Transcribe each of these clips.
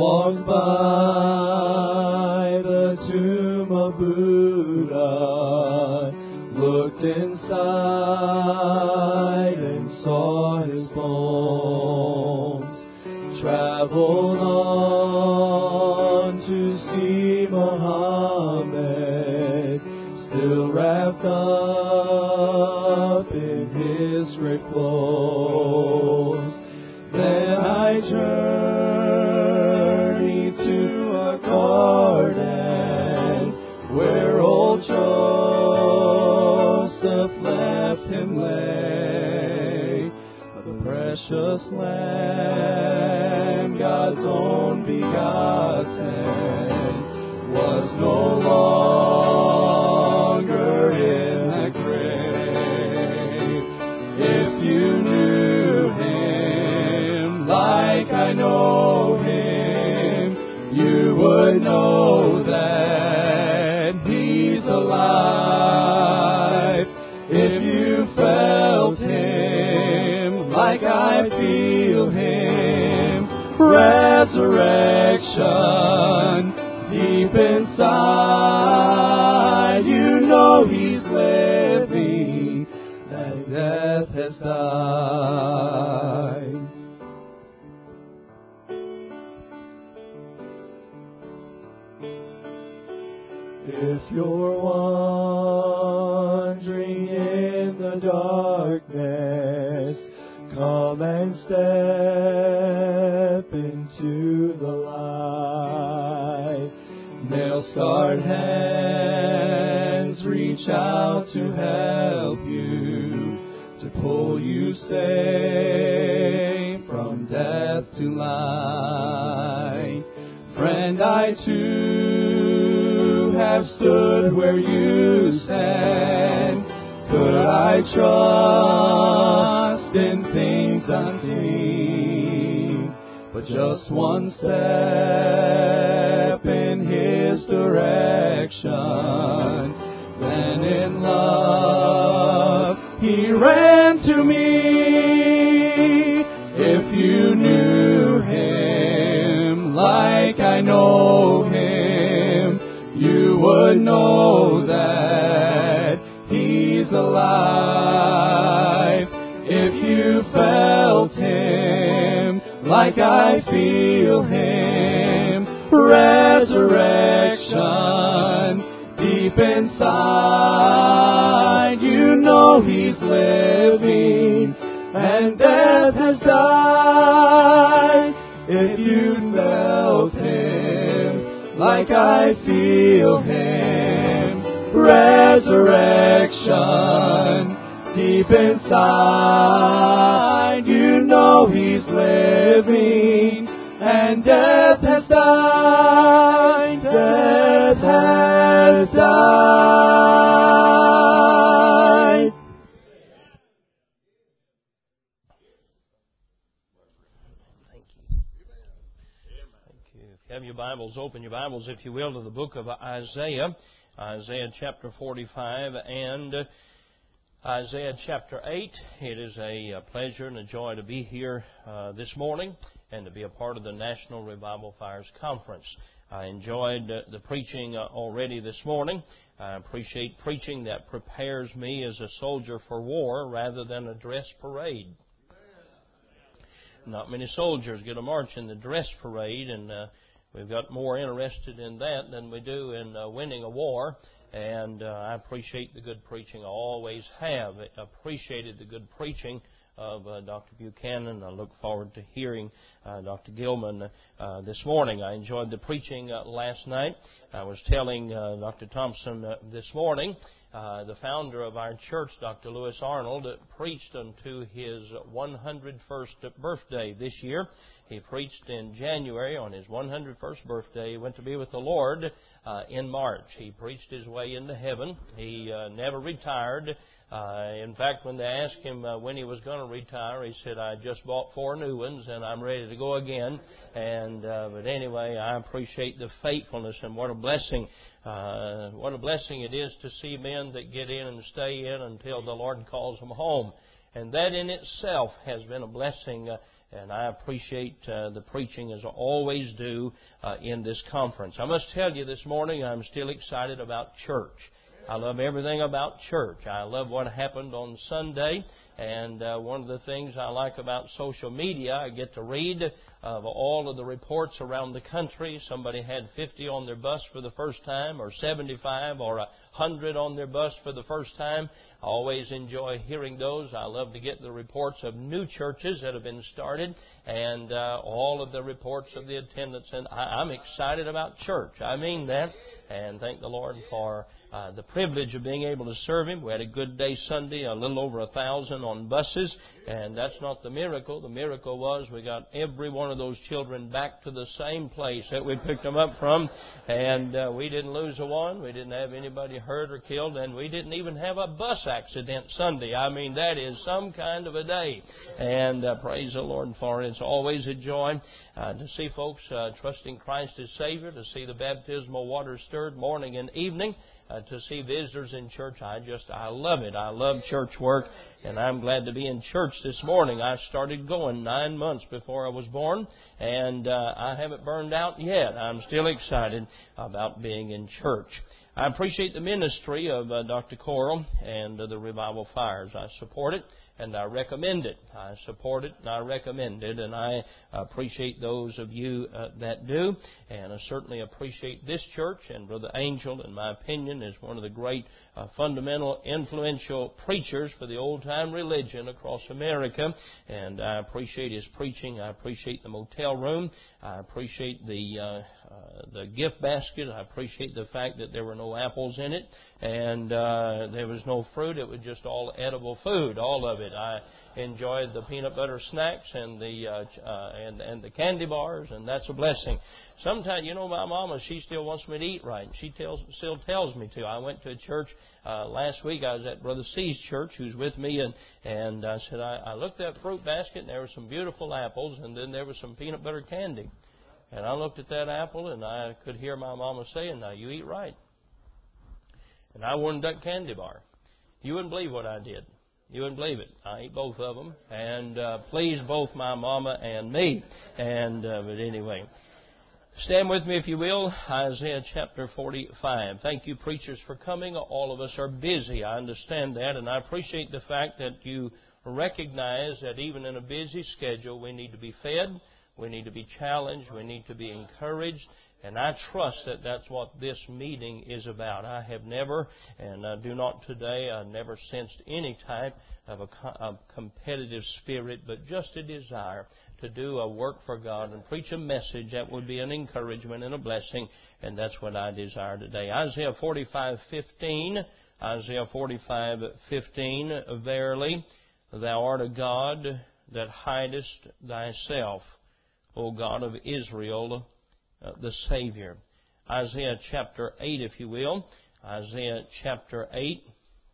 walked by the tomb of Buddha, looked inside and saw his bones, traveled on to see Muhammad, still wrapped up in his great clothes. Then I journeyed to a garden where old Joseph left him lay, the precious Lamb, God's own begotten, was no longer in the grave. If you knew him like I know him, you would know that he's alive. If you felt him like I feel him, resurrection deep inside, you know he's living, that death has died. If you're wandering in the darkness, come and step into the light. Nail-scarred hands reach out to help you, to pull you safe from death to light. Friend, I too have stood where you stand. Could I trust in things unseen? But just one step in his direction, then in love he ran to me. If you knew him like I know him, you would know that he's alive. If you felt him like I feel him, resurrection deep inside, you know he's living and death has died. If you felt him like I feel him, resurrection deep inside, you know he's living and death has died. Death has died. Thank you. Thank you. If you have your Bibles, open your Bibles, if you will, to the book of Isaiah, Isaiah chapter 45 and Isaiah chapter 8. It is a pleasure and a joy to be here this morning and to be a part of the National Revival Fires Conference. I enjoyed the preaching already this morning. I appreciate preaching that prepares me as a soldier for war rather than a dress parade. Not many soldiers get a march in the dress parade, and we've got more interested in that than we do in winning a war. And I appreciate the good preaching. I always have appreciated the good preaching of Dr. Buchanan. I look forward to hearing Dr. Gilman this morning. I enjoyed the preaching last night. I was telling Dr. Thompson this morning, the founder of our church, Dr. Lewis Arnold, preached unto his 101st birthday this year. He preached in January on his 101st birthday. He went to be with the Lord in March. He preached his way into heaven. He never retired. In fact, when they asked him when he was going to retire, he said, "I just bought 4 new ones and I'm ready to go again." And but anyway, I appreciate the faithfulness, and what a blessing it is to see men that get in and stay in until the Lord calls them home. And that in itself has been a blessing And I appreciate the preaching, as I always do, in this conference. I must tell you this morning, I'm still excited about church. I love everything about church. I love what happened on Sunday. And one of the things I like about social media, I get to read of all of the reports around the country. Somebody had 50 on their bus for the first time, or 75, or 100 on their bus for the first time. I always enjoy hearing those. I love to get the reports of new churches that have been started, and all of the reports of the attendance. And I'm excited about church. I mean that. And thank the Lord for the privilege of being able to serve Him. We had a good day Sunday, a little over 1,000 on buses, and that's not the miracle. The miracle was we got every one of those children back to the same place that we picked them up from, and we didn't lose a one. We didn't have anybody hurt or killed, and we didn't even have a bus accident Sunday. I mean, that is some kind of a day, and praise the Lord for it. It's always a joy to see folks trusting Christ as Savior, to see the baptismal water stirred morning and evening, to see visitors in church. I love it. I love church work, and I'm glad to be in church this morning. I started going 9 months before I was born, and I haven't burned out yet. I'm still excited about being in church. I appreciate the ministry of Dr. Coral and the Revival Fires. I support it, and I recommend it. I support it, and I recommend it, and I appreciate those of you that do, and I certainly appreciate this church. And Brother Angel, in my opinion, is one of the great fundamental, influential preachers for the old-time religion across America, and I appreciate his preaching. I appreciate the motel room. I appreciate the gift basket. I appreciate the fact that there were no apples in it, and there was no fruit. It was just all edible food, all of it. I enjoyed the peanut butter snacks and the candy bars, and that's a blessing. Sometimes, my mama, she still wants me to eat right. She still tells me to. I went to a church last week. I was at Brother C's church, who's with me, and I said, I looked at that fruit basket, and there were some beautiful apples, and then there was some peanut butter candy. And I looked at that apple, and I could hear my mama saying, "Now, you eat right." And I wanted that candy bar. You wouldn't believe what I did. You wouldn't believe it. I ate both of them, and pleased both my mama and me. And but anyway, stand with me if you will. Isaiah chapter 45. Thank you, preachers, for coming. All of us are busy. I understand that, and I appreciate the fact that you recognize that even in a busy schedule, we need to be fed. We need to be challenged. We need to be encouraged. And I trust that that's what this meeting is about. I have never, and I do not today, I never sensed any type of a competitive spirit, but just a desire to do a work for God and preach a message that would be an encouragement and a blessing. And that's what I desire today. Isaiah 45:15. Isaiah 45:15. Verily, thou art a God that hidest thyself, O God of Israel, the Savior. Isaiah chapter 8, if you will. Isaiah chapter 8.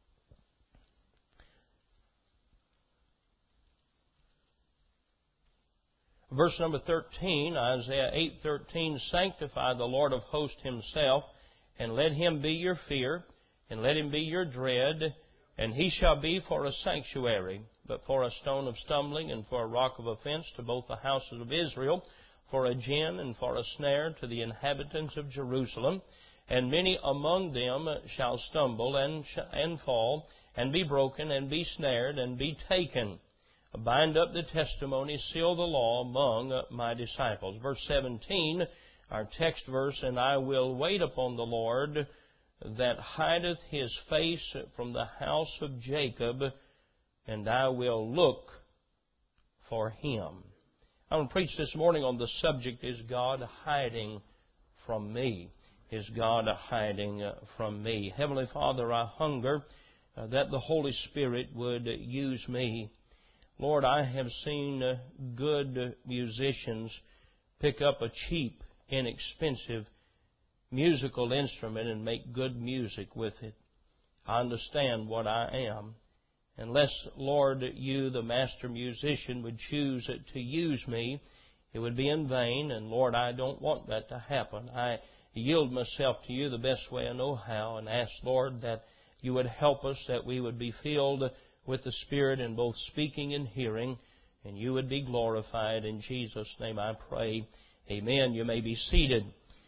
Verse number 13, Isaiah 8:13, Sanctify the Lord of hosts Himself, and let Him be your fear, and let Him be your dread, and He shall be for a sanctuary, but for a stone of stumbling, and for a rock of offense to both the houses of Israel, for a gin and for a snare to the inhabitants of Jerusalem. And many among them shall stumble and fall, and be broken, and be snared, and be taken. Bind up the testimony, seal the law among my disciples. Verse 17, our text verse, And I will wait upon the Lord, that hideth His face from the house of Jacob, and I will look for Him. I want to preach this morning on the subject, Is God hiding from me? Is God hiding from me? Heavenly Father, I hunger that the Holy Spirit would use me. Lord, I have seen good musicians pick up a cheap, inexpensive musical instrument and make good music with it. I understand what I am. Unless, Lord, you, the master musician, would choose to use me, it would be in vain. And, Lord, I don't want that to happen. I yield myself to you the best way I know how, and ask, Lord, that you would help us, that we would be filled with the Spirit in both speaking and hearing. and You would be glorified. In Jesus' name I pray. Amen. You may be seated.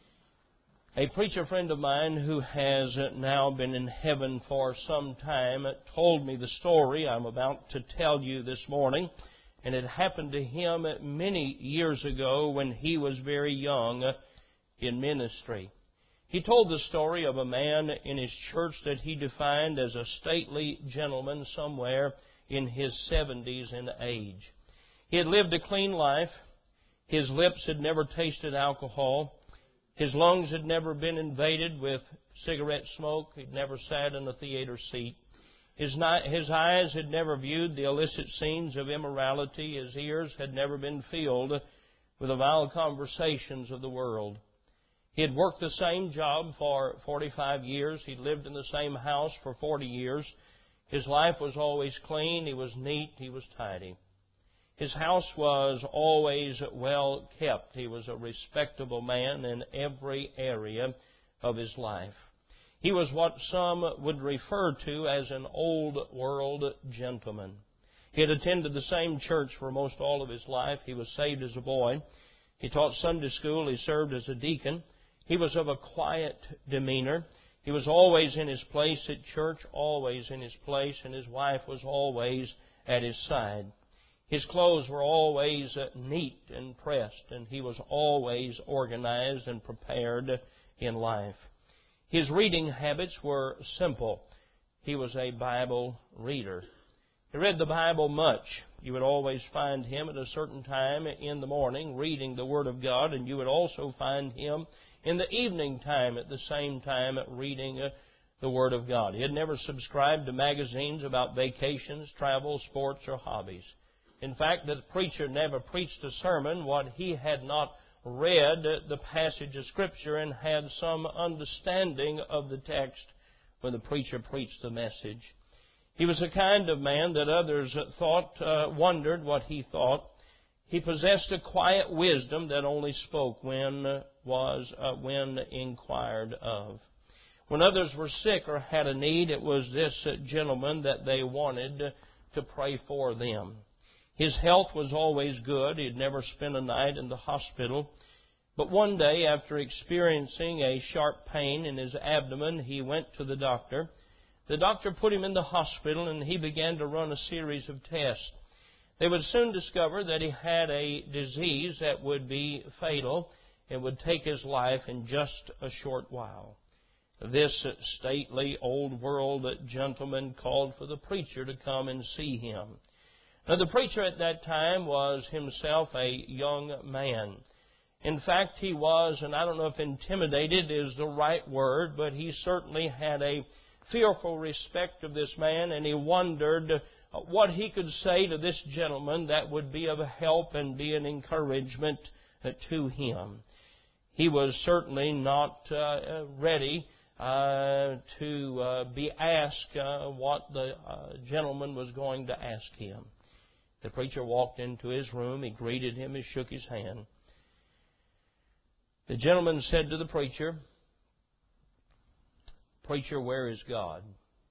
A preacher friend of mine who has now been in heaven for some time told me the story I'm about to tell you this morning. And it happened to him many years ago when he was very young in ministry. He told the story of a man in his church that he defined as a stately gentleman somewhere in his 70s in age. He had lived a clean life. His lips had never tasted alcohol. His lungs had never been invaded with cigarette smoke. He'd never sat in a theater seat. His eyes had never viewed the illicit scenes of immorality. His ears had never been filled with the vile conversations of the world. He had worked the same job for 45 years. He'd lived in the same house for 40 years. His life was always clean. He was neat. He was tidy. His house was always well kept. He was a respectable man in every area of his life. He was what some would refer to as an old world gentleman. He had attended the same church for most all of his life. He was saved as a boy. He taught Sunday school. He served as a deacon. He was of a quiet demeanor. He was always in his place at church, always in his place, and his wife was always at his side. His clothes were always neat and pressed, and he was always organized and prepared in life. His reading habits were simple. He was a Bible reader. He read the Bible much. You would always find him at a certain time in the morning reading the Word of God, and you would also find him in the evening time at the same time reading the Word of God. He had never subscribed to magazines about vacations, travel, sports, or hobbies. In fact, the preacher never preached a sermon what he had not read the passage of Scripture and had some understanding of the text when the preacher preached the message. He was the kind of man that others wondered what he thought. He possessed a quiet wisdom that only spoke when inquired of. When others were sick or had a need, it was this gentleman that they wanted to pray for them. His health was always good. He had never spent a night in the hospital. But one day, after experiencing a sharp pain in his abdomen, he went to the doctor. The doctor put him in the hospital, and he began to run a series of tests. They would soon discover that he had a disease that would be fatal and would take his life in just a short while. This stately, old-world gentleman called for the preacher to come and see him. Now, the preacher at that time was himself a young man. In fact, he was, and I don't know if intimidated is the right word, but he certainly had a fearful respect of this man, and he wondered what he could say to this gentleman that would be of help and be an encouragement to him. He was certainly not ready to be asked what the gentleman was going to ask him. The preacher walked into his room. He greeted him. He shook his hand. The gentleman said to the preacher, "Preacher, where is God?"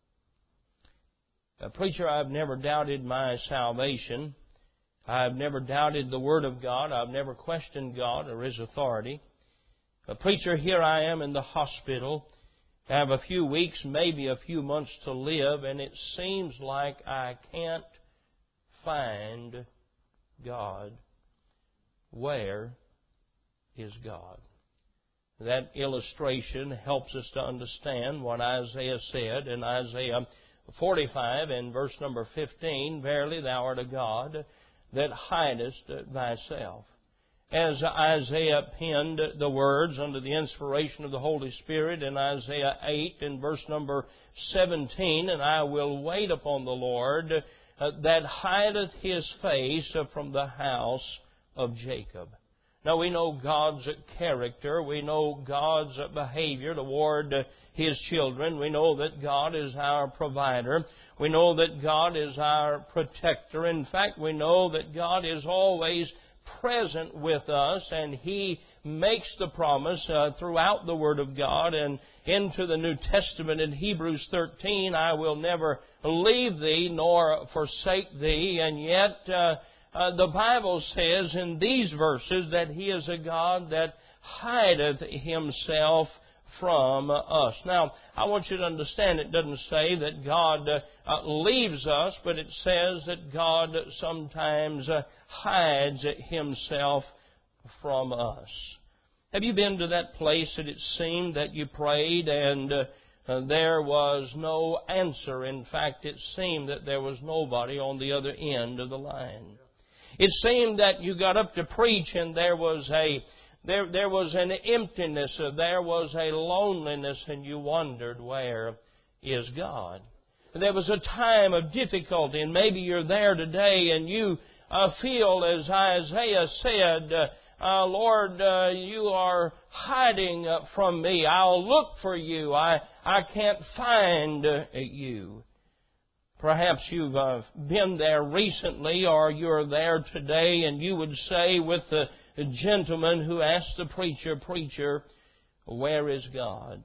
"Preacher, I've never doubted my salvation. I've never doubted the Word of God. I've never questioned God or His authority. Preacher, here I am in the hospital. I have a few weeks, maybe a few months to live, and it seems like I can't find God. Where is God?" That illustration helps us to understand what Isaiah said in Isaiah 45 and verse number 15, "Verily thou art a God that hidest thyself." As Isaiah penned the words under the inspiration of the Holy Spirit in Isaiah 8 and verse number 17, "And I will wait upon the Lord that hideth His face from the house of Jacob." Now, we know God's character. We know God's behavior toward His children. We know that God is our provider. We know that God is our protector. In fact, we know that God is always present with us, and He makes the promise throughout the Word of God and into the New Testament in Hebrews 13, "I will never leave thee nor forsake thee." And yet the Bible says in these verses that He is a God that hideth Himself from us. Now, I want you to understand it doesn't say that God leaves us, but it says that God sometimes hides Himself from us. Have you been to that place that it seemed that you prayed and there was no answer? In fact, it seemed that there was nobody on the other end of the line. It seemed that you got up to preach and there was an emptiness, there was a loneliness, and you wondered, where is God? There was a time of difficulty, and maybe you're there today and you feel, as Isaiah said, Lord, you are hiding from me. I'll look for you. I can't find you. Perhaps you've been there recently, or you're there today, and you would say with the gentleman who asked the preacher, "Preacher, where is God?"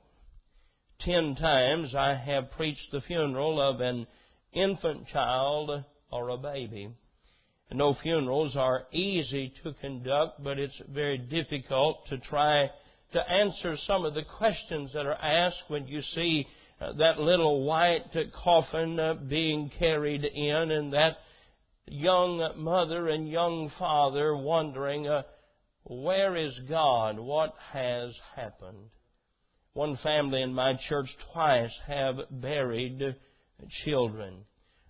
10 times I have preached the funeral of an infant child or a baby. No funerals are easy to conduct, but it's very difficult to try to answer some of the questions that are asked when you see that little white coffin being carried in, and that young mother and young father wondering, where is God? What has happened? One family in my church twice have buried children.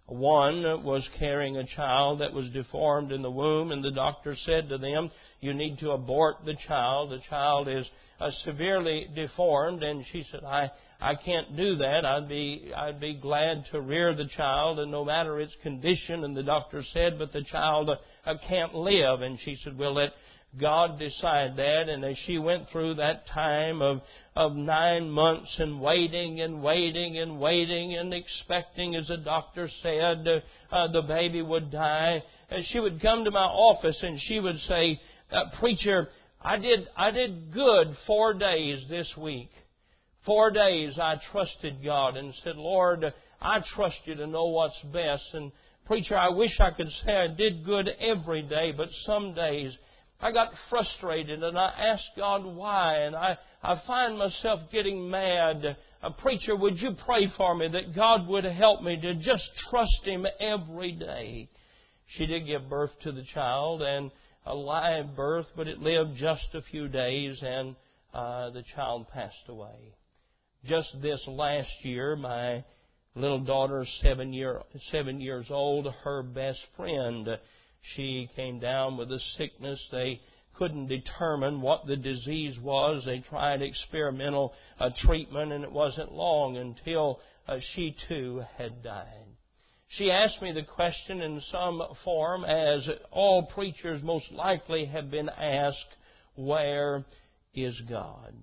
One was carrying a child that was deformed in the womb, and the doctor said to them, "You need to abort the child. The child is severely deformed." And she said, I can't do that. I'd be glad to rear the child, and no matter its condition. And the doctor said, "But the child can't live." And she said, "Well, let God decide that." And as she went through that time of 9 months and waiting and waiting and waiting and expecting, as the doctor said, the baby would die, she would come to my office and she would say, "Preacher, I did good 4 days this week. 4 days I trusted God and said, Lord, I trust you to know what's best. And preacher, I wish I could say I did good every day, but some days I got frustrated and I asked God why, and I find myself getting mad. Preacher, would you pray for me that God would help me to just trust Him every day?" She did give birth to the child, and a live birth, but it lived just a few days, and the child passed away. Just this last year, my little daughter, 7 years old, her best friend, she came down with a sickness. They couldn't determine what the disease was. They tried experimental treatment, and it wasn't long until she too had died. She asked me the question in some form, as all preachers most likely have been asked, where is God?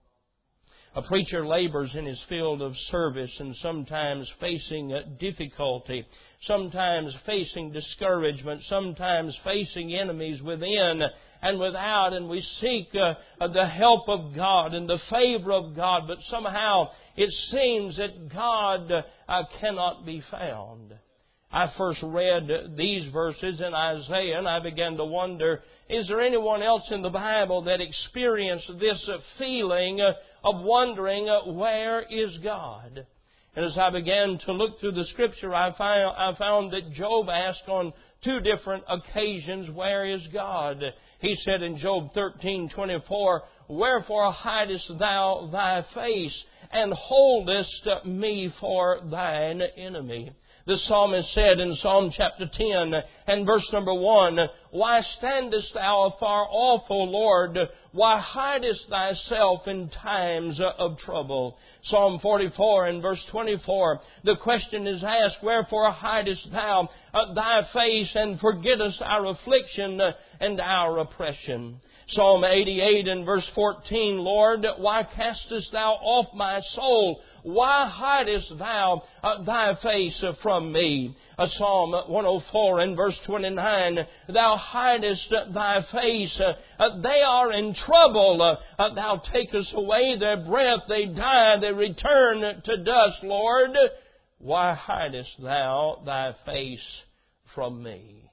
A preacher labors in his field of service and sometimes facing difficulty, sometimes facing discouragement, sometimes facing enemies within and without, and we seek the help of God and the favor of God, but somehow it seems that God cannot be found. I first read these verses in Isaiah, and I began to wonder, is there anyone else in the Bible that experienced this feeling of wondering, where is God? And as I began to look through the Scripture, I found that Job asked on 2 different occasions, where is God? He said in Job 13:24, "Wherefore hidest thou thy face, and holdest me for thine enemy?" The psalmist said in Psalm chapter 10 and verse number 1, "Why standest thou afar off, O Lord? Why hidest thyself in times of trouble?" Psalm 44 and verse 24, the question is asked, "Wherefore hidest thou thy face, and forgettest our affliction and our oppression?" Psalm 88 and verse 14, "Lord, why castest thou off my soul? Why hidest thou thy face from me?" Psalm 104 and verse 29, "Thou hidest thy face. They are in trouble. Thou takest away their breath. They die. They return to dust. Lord, why hidest thou thy face from me?"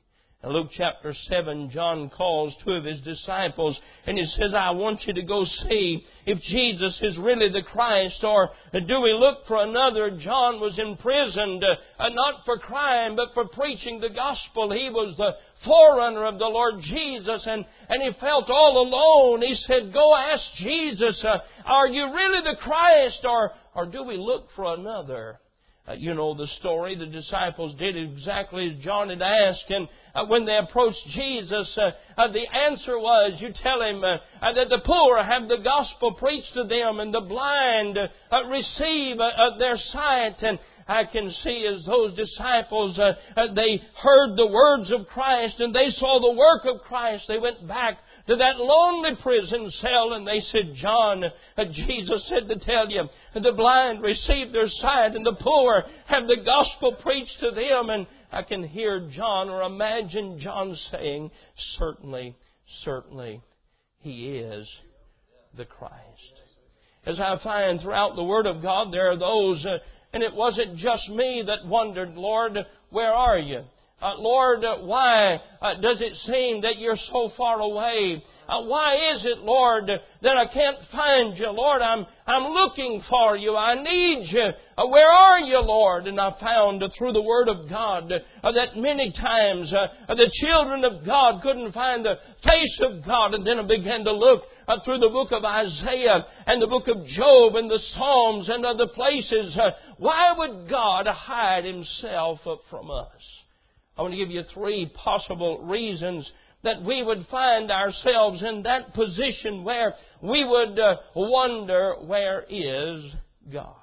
In Luke chapter 7, John calls two of his disciples and he says, I want you to go see if Jesus is really the Christ, or do we look for another? John was imprisoned, not for crime, but for preaching the gospel. He was the forerunner of the Lord Jesus, and he felt all alone. He said, go ask Jesus, are you really the Christ, or do we look for another? You know the story. The disciples did exactly as John had asked. And when they approached Jesus, the answer was, you tell him that the poor have the gospel preached to them and the blind receive their sight. And I can see as those disciples, they heard the words of Christ and they saw the work of Christ. They went back to that lonely prison cell and they said, John, Jesus said to tell you, the blind receive their sight and the poor have the gospel preached to them. And I can hear John, or imagine John saying, certainly, certainly, He is the Christ. As I find throughout the Word of God, there are those, and it wasn't just me that wondered, Lord, where are you? Lord, why does it seem that you're so far away? Why is it, Lord, that I can't find you? Lord, I'm looking for you. I need you. Where are you, Lord? And I found through the Word of God that many times the children of God couldn't find the face of God. And then I began to look through the book of Isaiah and the book of Job and the Psalms and other places. Why would God hide Himself from us? I want to give you three possible reasons that we would find ourselves in that position where we would wonder, where is God?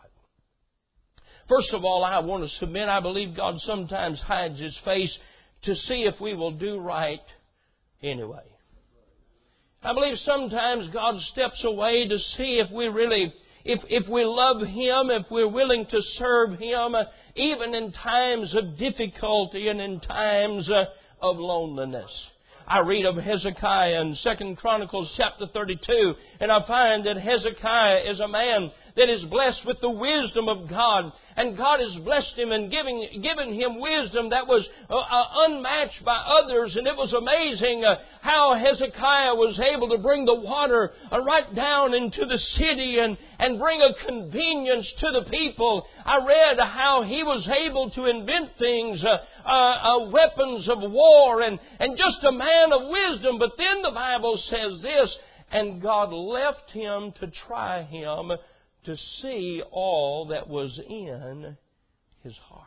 First of all, I want to submit, I believe God sometimes hides His face to see if we will do right anyway. I believe sometimes God steps away to see if we really, if we love Him, if we're willing to serve Him, even in times of difficulty and in times of loneliness. I read of Hezekiah in 2 Chronicles chapter 32, and I find that Hezekiah is a man that is blessed with the wisdom of God. And God has blessed him and given him wisdom that was unmatched by others. And it was amazing how Hezekiah was able to bring the water right down into the city and bring a convenience to the people. I read how he was able to invent things, weapons of war, and just a man of wisdom. But then the Bible says this, and God left him to try him, to see all that was in his heart.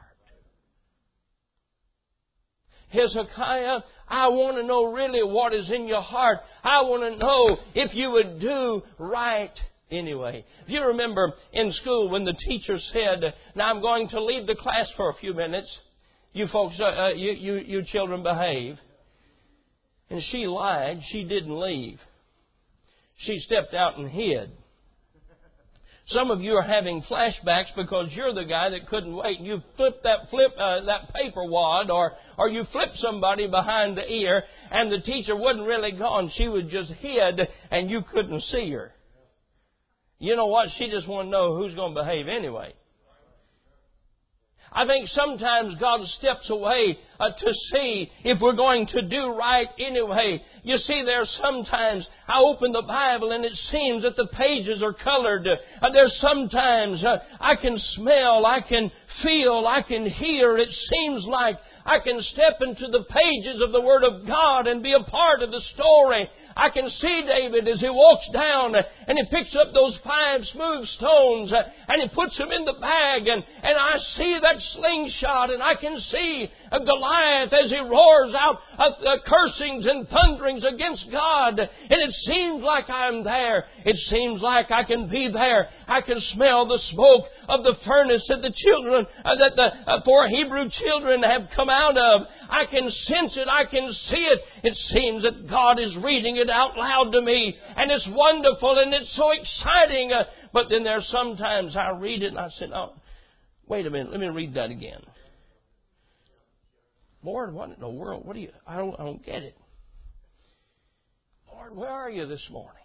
Hezekiah, I want to know really what is in your heart. I want to know if you would do right anyway. If you remember in school when the teacher said, now I'm going to leave the class for a few minutes. You folks, you children behave. And she lied. She didn't leave. She stepped out and hid. Some of you are having flashbacks because you're the guy that couldn't wait. You flipped that paper wad, or you flipped somebody behind the ear, and the teacher wasn't really gone. She was just hid, and you couldn't see her. You know what? She just wanted to know who's going to behave anyway. I think sometimes God steps away to see if we're going to do right anyway. You see, there's sometimes I open the Bible and it seems that the pages are colored. There's sometimes I can smell, I can feel, I can hear. It seems like I can step into the pages of the Word of God and be a part of the story. I can see David as he walks down and he picks up those 5 smooth stones and he puts them in the bag, and I see that slingshot, and I can see Goliath as he roars out cursings and thunderings against God, and it seems like I'm there. It seems like I can be there. I can smell the smoke of the furnace that the children, that the 4 Hebrew children have come out of. I can sense it. I can see it. It seems that God is reading it out loud to me, and it's wonderful and it's so exciting. But then there's sometimes I read it and I say, "Oh, wait a minute. Let me read that again." Lord, what in the world? What do you? I don't get it. Lord, where are you this morning?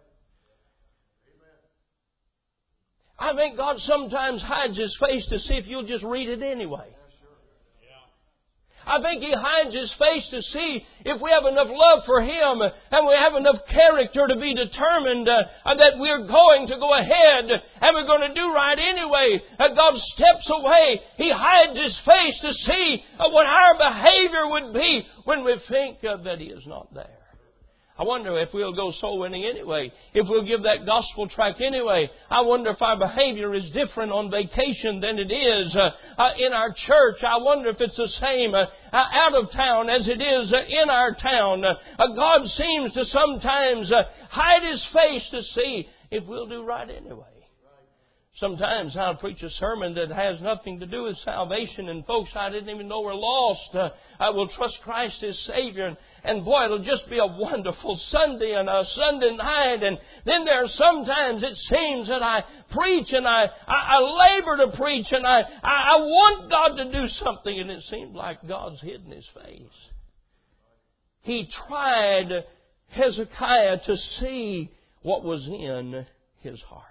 I think God sometimes hides His face to see if you'll just read it anyway. I think He hides His face to see if we have enough love for Him and we have enough character to be determined that we're going to go ahead and we're going to do right anyway. God steps away. He hides His face to see what our behavior would be when we think that He is not there. I wonder if we'll go soul winning anyway. If we'll give that gospel tract anyway. I wonder if our behavior is different on vacation than it is in our church. I wonder if it's the same out of town as it is in our town. God seems to sometimes hide His face to see if we'll do right anyway. Sometimes I'll preach a sermon that has nothing to do with salvation, and folks I didn't even know were lost. I will trust Christ as Savior, and boy, it'll just be a wonderful Sunday and a Sunday night. And then there are sometimes it seems that I preach and I labor to preach, and I want God to do something, and it seems like God's hidden His face. He tried Hezekiah to see what was in his heart.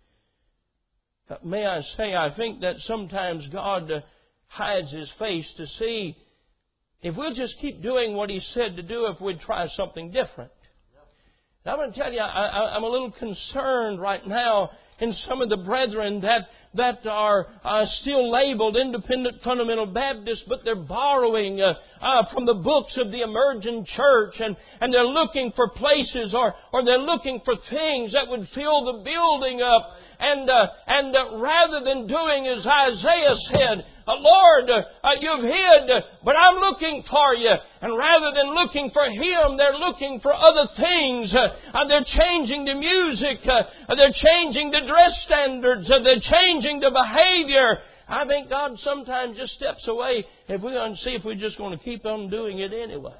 May I say, I think that sometimes God hides His face to see if we'll just keep doing what He said to do, if we'd try something different. Now, I'm going to tell you, I'm a little concerned right now in some of the brethren that are still labeled independent fundamental Baptists, but they're borrowing from the books of the emerging church, and they're looking for places or they're looking for things that would fill the building up. And rather than doing as Isaiah said, Lord, you've hid, but I'm looking for you. And rather than looking for Him, they're looking for other things. They're changing the music. They're changing the dress standards. They're changing the behavior. I think God sometimes just steps away if we're going to see if we're just going to keep on doing it anyway.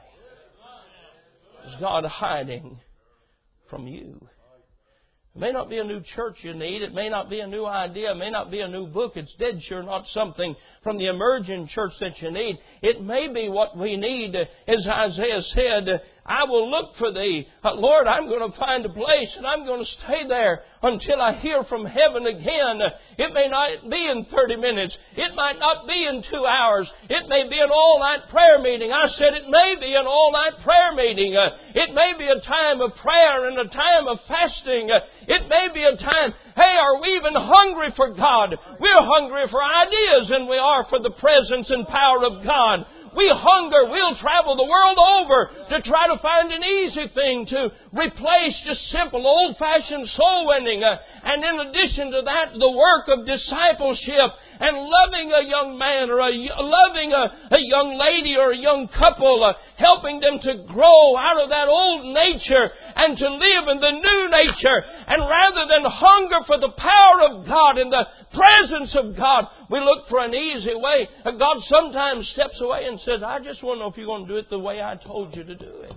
Is God hiding from you? It may not be a new church you need. It may not be a new idea. It may not be a new book. It's dead sure not something from the emerging church that you need. It may be what we need. As Isaiah said, I will look for Thee. Lord, I'm going to find a place and I'm going to stay there until I hear from heaven again. It may not be in 30 minutes. It might not be in 2 hours. It may be an all-night prayer meeting. I said it may be an all-night prayer meeting. It may be a time of prayer and a time of fasting. It may be a time, hey, are we even hungry for God? We're hungry for ideas than we are for the presence and power of God. We hunger. We'll travel the world over to try to find an easy thing to replace just simple old-fashioned soul winning. And in addition to that, the work of discipleship and loving a young man or loving a young lady or a young couple, helping them to grow out of that old nature and to live in the new nature. And rather than hunger for the power of God and the presence of God, we look for an easy way. God sometimes steps away and says, I just want to know if you're going to do it the way I told you to do it.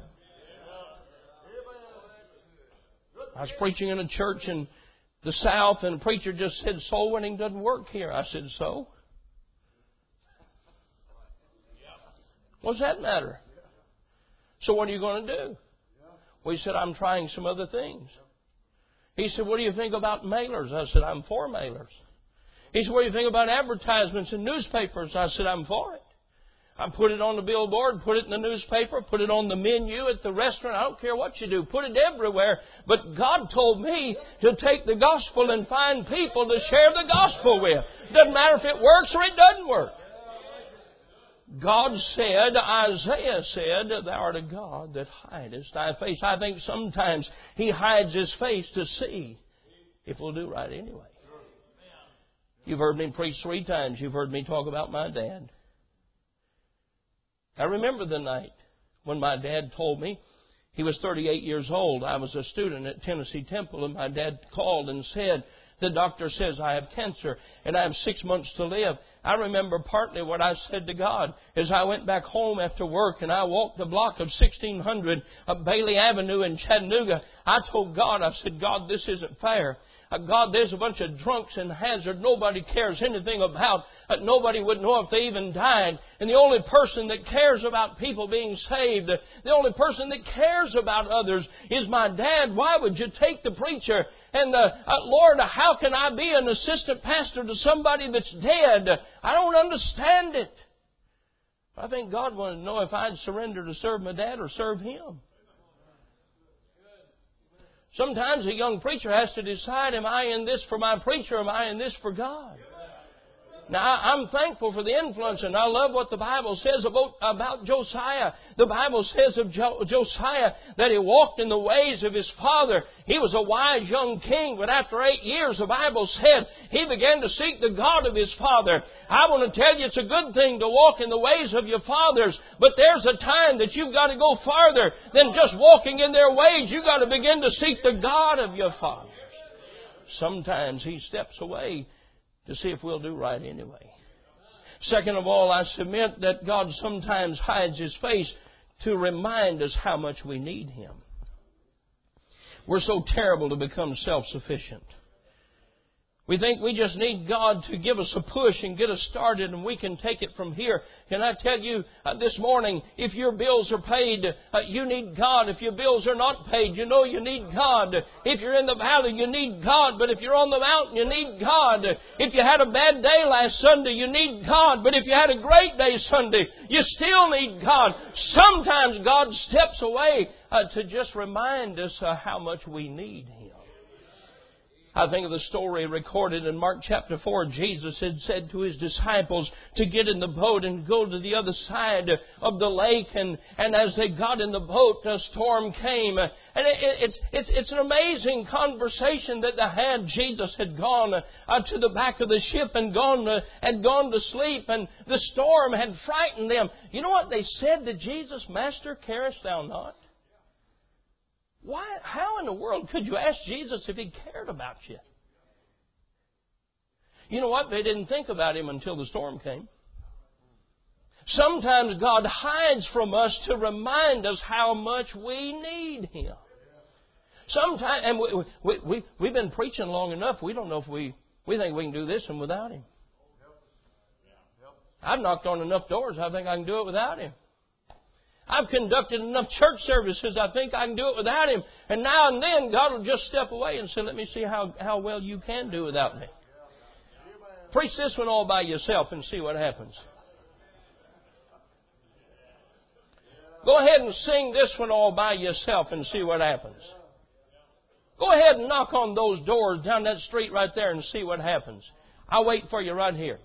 I was preaching in a church in the South, and the preacher just said, soul winning doesn't work here. I said, so? What's that matter? So what are you going to do? Well, he said, I'm trying some other things. He said, what do you think about mailers? I said, I'm for mailers. He said, what do you think about advertisements in newspapers? I said, I'm for it. I put it on the billboard, put it in the newspaper, put it on the menu at the restaurant. I don't care what you do. Put it everywhere. But God told me to take the gospel and find people to share the gospel with. Doesn't matter if it works or it doesn't work. God said, Isaiah said, Thou art a God that hidest Thy face. I think sometimes He hides His face to see if we'll do right anyway. You've heard me preach 3 times. You've heard me talk about my dad. I remember the night when my dad told me he was 38 years old. I was a student at Tennessee Temple, and my dad called and said, the doctor says I have cancer and I have 6 months to live. I remember partly what I said to God as I went back home after work and I walked the block of 1600 of Bailey Avenue in Chattanooga. I told God, I said, God, this isn't fair. God, there's a bunch of drunks in Hazard nobody cares anything about. Nobody would know if they even died. And the only person that cares about people being saved, the only person that cares about others is my dad. Why would you take the preacher? And Lord, how can I be an assistant pastor to somebody that's dead? I don't understand it. I think God wanted to know if I'd surrender to serve my dad or serve Him. Sometimes a young preacher has to decide, am I in this for my preacher or am I in this for God? Now, I'm thankful for the influence, and I love what the Bible says about Josiah. The Bible says of Josiah that he walked in the ways of his father. He was a wise young king, but after 8 years, the Bible said he began to seek the God of his father. I want to tell you, it's a good thing to walk in the ways of your fathers, but there's a time that you've got to go farther than just walking in their ways. You've got to begin to seek the God of your fathers. Sometimes He steps away to see if we'll do right anyway. Second of all, I submit that God sometimes hides His face to remind us how much we need Him. We're so terrible to become self-sufficient. We think we just need God to give us a push and get us started and we can take it from here. Can I tell you this morning, if your bills are paid, you need God. If your bills are not paid, you know you need God. If you're in the valley, you need God. But if you're on the mountain, you need God. If you had a bad day last Sunday, you need God. But if you had a great day Sunday, you still need God. Sometimes God steps away to just remind us how much we need Him. I think of the story recorded in Mark chapter 4. Jesus had said to His disciples to get in the boat and go to the other side of the lake. And as they got in the boat, a storm came. And it's an amazing conversation that they had. Jesus had gone to the back of the ship and gone to sleep. And the storm had frightened them. You know what they said to Jesus? Master, carest thou not? Why? How in the world could you ask Jesus if He cared about you? You know what? They didn't think about Him until the storm came. Sometimes God hides from us to remind us how much we need Him. Sometimes, and we've been preaching long enough, we don't know if we think we can do this and without Him. I've knocked on enough doors, I think I can do it without Him. I've conducted enough church services, I think I can do it without Him. And now and then, God will just step away and say, let me see how well you can do without me. Preach this one all by yourself and see what happens. Go ahead and sing this one all by yourself and see what happens. Go ahead and knock on those doors down that street right there and see what happens. I'll wait for you right here.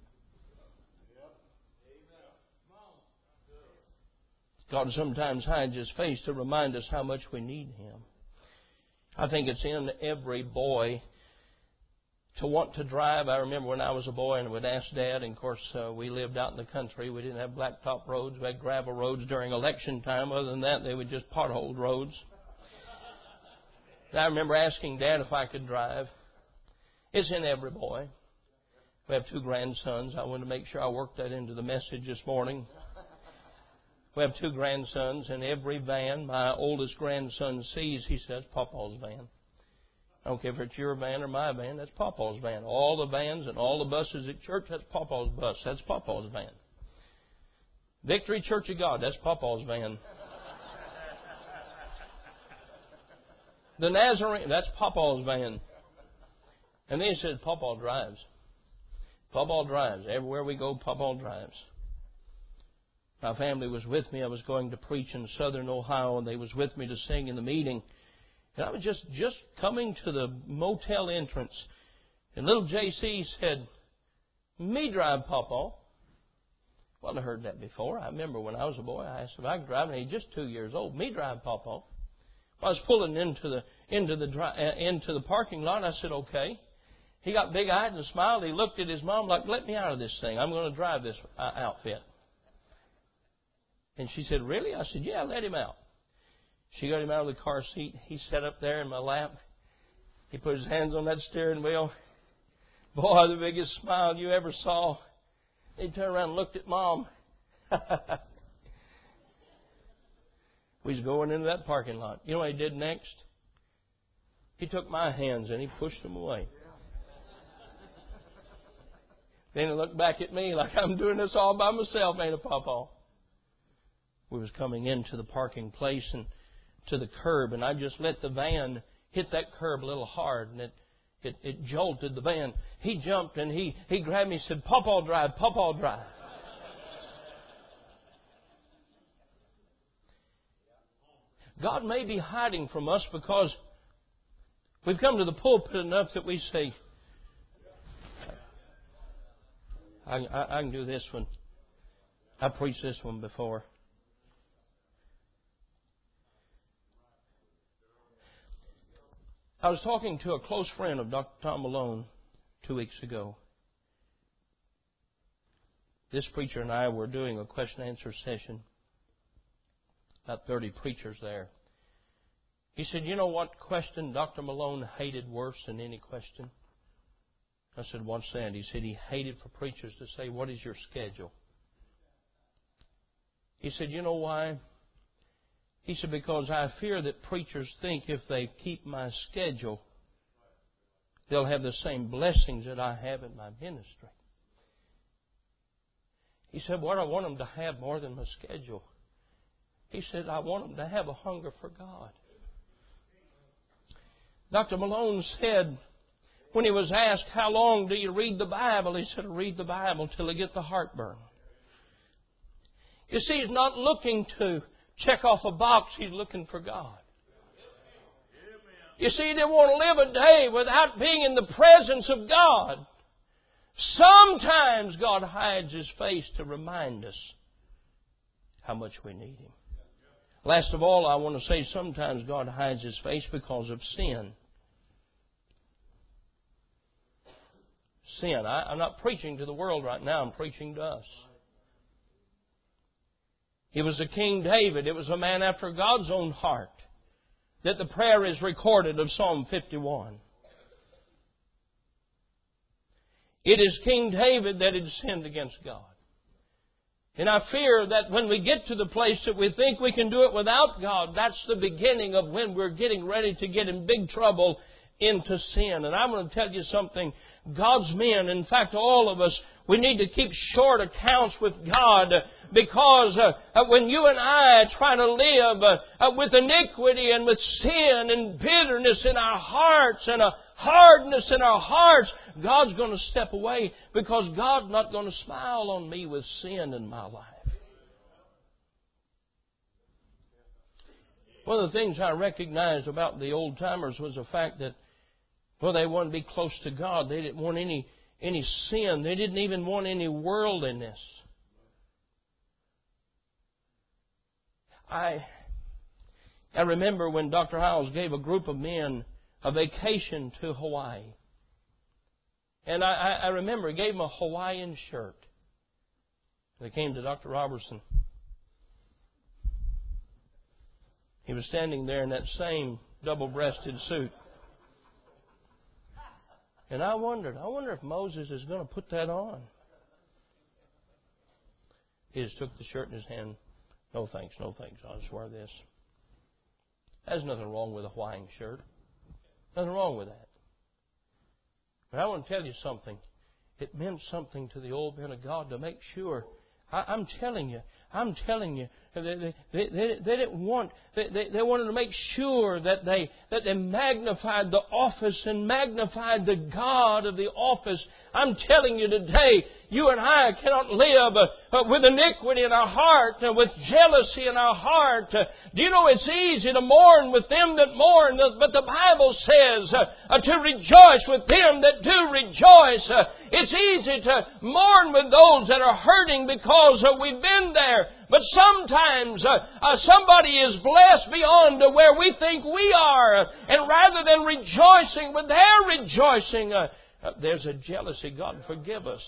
God sometimes hides His face to remind us how much we need Him. I think it's in every boy to want to drive. I remember when I was a boy and would ask Dad, and of course we lived out in the country. We didn't have blacktop roads. We had gravel roads during election time. Other than that, they were just potholed roads. And I remember asking Dad if I could drive. It's in every boy. We have 2 grandsons. I wanted to make sure I worked that into the message this morning. We have 2 grandsons, and every van my oldest grandson sees, he says, Papa's van. I don't care if it's your van or my van, that's Papa's van. All the vans and all the buses at church, that's Papa's bus. That's Papa's van. Victory Church of God, that's Papa's van. The Nazarene, that's Papa's van. And then he says, Papa drives. Papa drives. Everywhere we go, Papa drives. My family was with me. I was going to preach in southern Ohio, and they was with me to sing in the meeting. And I was just coming to the motel entrance. And little J.C. said, me drive, Papa. Well, I heard that before. I remember when I was a boy, I asked if I could drive, and he's just 2 years old. Me drive, Papa. I was pulling into the parking lot. I said, okay. He got big-eyed and smiled. He looked at his mom like, let me out of this thing. I'm going to drive this outfit. And she said, really? I said, yeah, let him out. She got him out of the car seat. He sat up there in my lap. He put his hands on that steering wheel. Boy, the biggest smile you ever saw. He turned around and looked at Mom. We was going into that parking lot. You know what he did next? He took my hands and he pushed them away. Then he looked back at me like I'm doing this all by myself, ain't it, Papa? We was coming into the parking place and to the curb, and I just let the van hit that curb a little hard, and it jolted the van. He jumped and he grabbed me and said, Papa drive, Papa drive. God may be hiding from us because we've come to the pulpit enough that we say, I can do this one. I preached this one before. I was talking to a close friend of Dr. Tom Malone 2 weeks ago. This preacher and I were doing a question-answer session. About 30 preachers there. He said, you know what question Dr. Malone hated worse than any question? I said, what's that? He said he hated for preachers to say, what is your schedule? He said, you know why? He said, because I fear that preachers think if they keep my schedule, they'll have the same blessings that I have in my ministry. He said, what I want them to have more than my schedule. He said, I want them to have a hunger for God. Dr. Malone said, when he was asked, how long do you read the Bible? He said, I read the Bible till I get the heartburn. You see, he's not looking to check off a box. He's looking for God. You see, he didn't want to live a day without being in the presence of God. Sometimes God hides His face to remind us how much we need Him. Last of all, I want to say sometimes God hides His face because of sin. Sin. I'm not preaching to the world right now. I'm preaching to us. It was the King David. It was a man after God's own heart that the prayer is recorded of Psalm 51. It is King David that had sinned against God. And I fear that when we get to the place that we think we can do it without God, that's the beginning of when we're getting ready to get in big trouble into sin. And I'm going to tell you something. God's men, in fact all of us, we need to keep short accounts with God, because when you and I try to live with iniquity and with sin and bitterness in our hearts and a hardness in our hearts, God's going to step away, because God's not going to smile on me with sin in my life. One of the things I recognized about the old timers was the fact that, well, they wanted to be close to God. They didn't want any sin. They didn't even want any worldliness. I remember when Dr. Howells gave a group of men a vacation to Hawaii. And I remember he gave them a Hawaiian shirt. They came to Dr. Robertson. He was standing there in that same double-breasted suit. And I wonder if Moses is going to put that on. He just took the shirt in his hand. No thanks, no thanks. I'll just wear this. There's nothing wrong with a Hawaiian shirt. Nothing wrong with that. But I want to tell you something. It meant something to the old men of God to make sure. I'm telling you, they didn't want. They wanted to make sure that they magnified the office and magnified the God of the office. I'm telling you today, you and I cannot live with iniquity in our heart and with jealousy in our heart. Do you know it's easy to mourn with them that mourn, but the Bible says to rejoice with them that do rejoice. It's easy to mourn with those that are hurting because we've been there. But sometimes somebody is blessed beyond where we think we are. And rather than rejoicing with their rejoicing, there's a jealousy. God forgive us.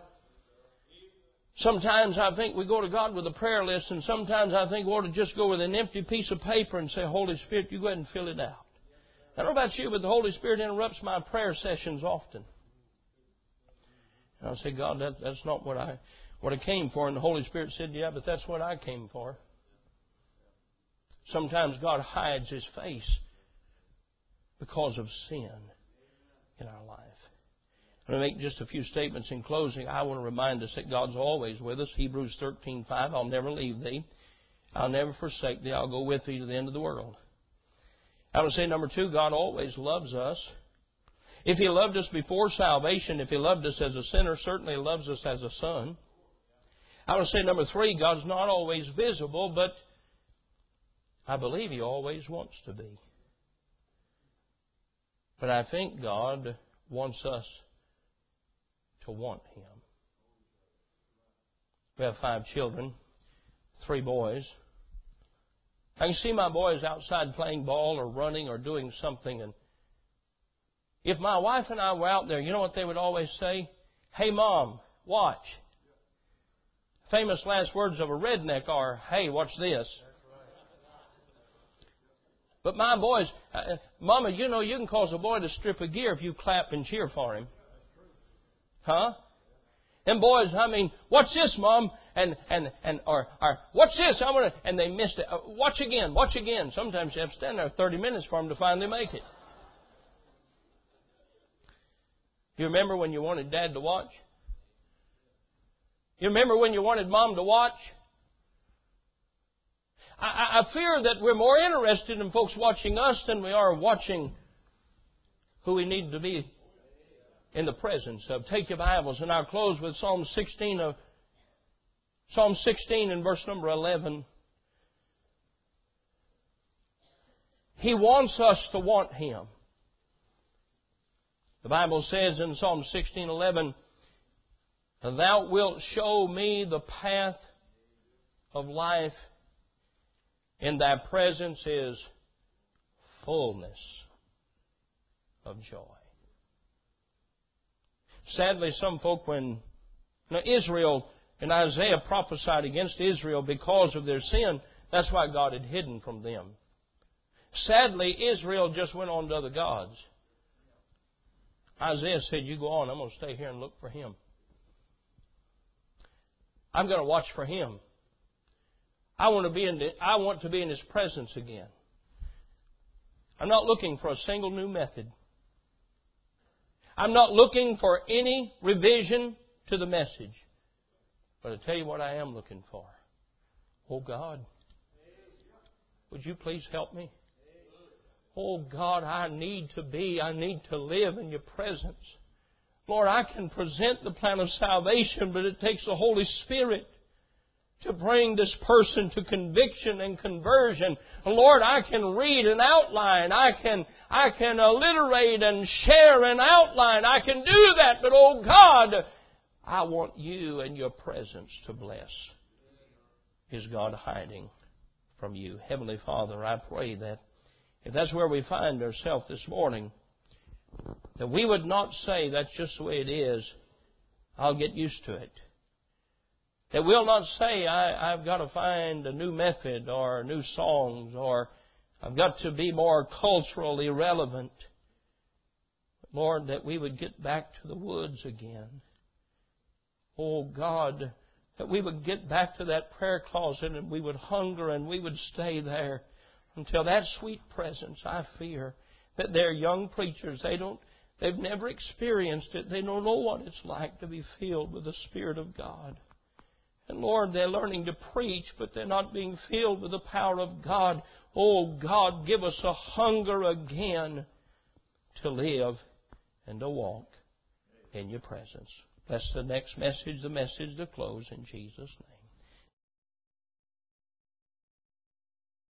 Sometimes I think we go to God with a prayer list, and sometimes I think we ought to just go with an empty piece of paper and say, Holy Spirit, you go ahead and fill it out. I don't know about you, but the Holy Spirit interrupts my prayer sessions often. And I say, God, that's not what I came for. And the Holy Spirit said, yeah, but that's what I came for. Sometimes God hides His face because of sin in our life. I'm going to make just a few statements in closing. I want to remind us that God's always with us. Hebrews 13:5, I'll never leave thee. I'll never forsake thee. I'll go with thee to the end of the world. I want to say, number 2, God always loves us. If He loved us before salvation, if He loved us as a sinner, certainly He loves us as a son. I want to say, number 3, God's not always visible, but I believe He always wants to be. But I think God wants us to want Him. We have 5 children, 3 boys. I can see my boys outside playing ball or running or doing something. And if my wife and I were out there, you know what they would always say? Hey, Mom, watch. Famous last words of a redneck are, hey, watch this. But my boys, Mama, you know you can cause a boy to strip a gear if you clap and cheer for him. Huh? And boys, I mean, watch this, Mom, or watch this, and they missed it. Watch again. Sometimes you have to stand there 30 minutes for them to finally make it. You remember when you wanted Dad to watch? You remember when you wanted Mom to watch? I fear that we're more interested in folks watching us than we are watching who we need to be in the presence of. Take your Bibles, and I'll close with Psalm 16 and verse number 11. He wants us to want Him. The Bible says in Psalm 16:11, Thou wilt show me the path of life. In Thy presence is fullness of joy. Sadly, some folk, Israel and Isaiah prophesied against Israel because of their sin. That's why God had hidden from them. Sadly, Israel just went on to other gods. Isaiah said, you go on, I'm going to stay here and look for Him. I'm going to watch for Him. I want to be in His presence again. I'm not looking for a single new method. I'm not looking for any revision to the message. But I tell you what I am looking for. Oh God, would you please help me? Oh God, I need to live in your presence. Lord, I can present the plan of salvation, but it takes the Holy Spirit to bring this person to conviction and conversion. Lord, I can read an outline. I can alliterate and share an outline. I can do that, but oh God, I want you and your presence to bless. Is God hiding from you? Heavenly Father, I pray that if that's where we find ourselves this morning, that we would not say that's just the way it is, I'll get used to it. That we'll not say I've got to find a new method or new songs or I've got to be more culturally relevant. Lord, that we would get back to the woods again. Oh God, that we would get back to that prayer closet and we would hunger and we would stay there until that sweet presence. I fear that they're young preachers. They've never experienced it. They don't know what it's like to be filled with the Spirit of God. And Lord, they're learning to preach, but they're not being filled with the power of God. Oh God, give us a hunger again to live and to walk in your presence. Bless the next message, the message to close in Jesus' name.